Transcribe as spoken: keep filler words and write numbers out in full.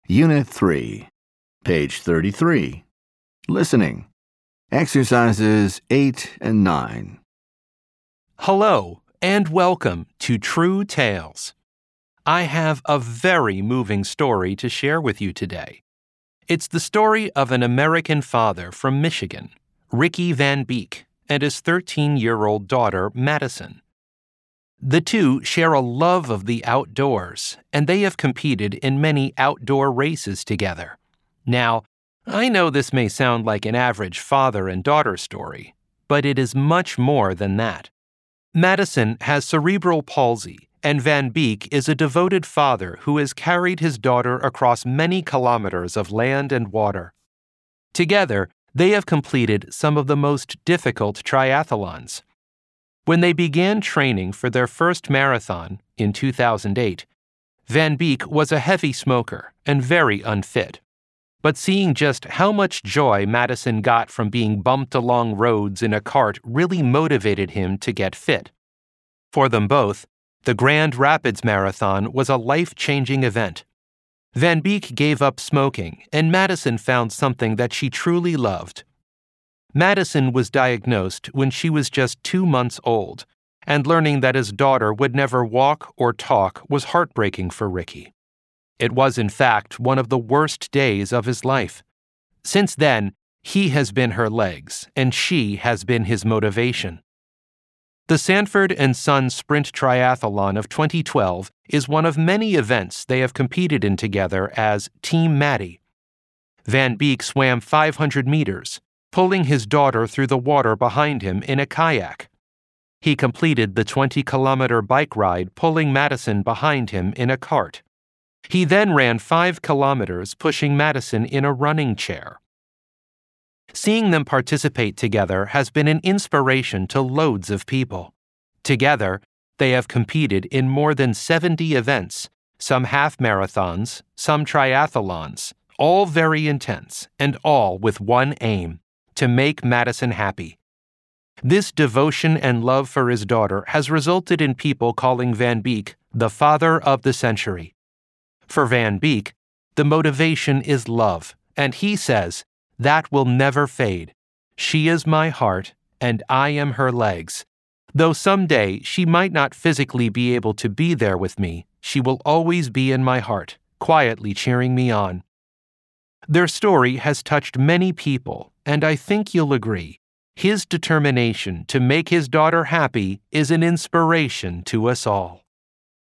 Unit three, page thirty-three. Listening. Exercises eight and nine. Hello, and welcome to True Tales. I have a very moving story to share with you today. It's the story of an American father from Michigan, Ricky Van Beek, and his thirteen-year-old daughter, Madison. The two share a love of the outdoors, and they have competed in many outdoor races together. Now, I know this may sound like an average father and daughter story, but it is much more than that. Madison has cerebral palsy, and Van Beek is a devoted father who has carried his daughter across many kilometers of land and water. Together, they have completed some of the most difficult triathlons. When they began training for their first marathon in two thousand eight, Van Beek was a heavy smoker and very unfit. But seeing just how much joy Madison got from being bumped along roads in a cart really motivated him to get fit. For them both, the Grand Rapids Marathon was a life-changing event. Van Beek gave up smoking, and Madison found something that she truly loved. Madison was diagnosed when she was just two months old, and learning that his daughter would never walk or talk was heartbreaking for Ricky. It was, in fact, one of the worst days of his life. Since then, he has been her legs, and she has been his motivation. The Sanford and Son Sprint Triathlon of twenty twelve is one of many events they have competed in together as Team Maddie. Van Beek swam five hundred meters, pulling his daughter through the water behind him in a kayak. He completed the twenty-kilometer bike ride, pulling Madison behind him in a cart. He then ran five kilometers, pushing Madison in a running chair. Seeing them participate together has been an inspiration to loads of people. Together, they have competed in more than seventy events, some half marathons, some triathlons, all very intense, and all with one aim: to make Madison happy. This devotion and love for his daughter has resulted in people calling Van Beek the father of the century. For Van Beek, the motivation is love, and he says, "That will never fade. She is my heart, and I am her legs. Though someday she might not physically be able to be there with me, she will always be in my heart, quietly cheering me on." Their story has touched many people, and I think you'll agree. His determination to make his daughter happy is an inspiration to us all.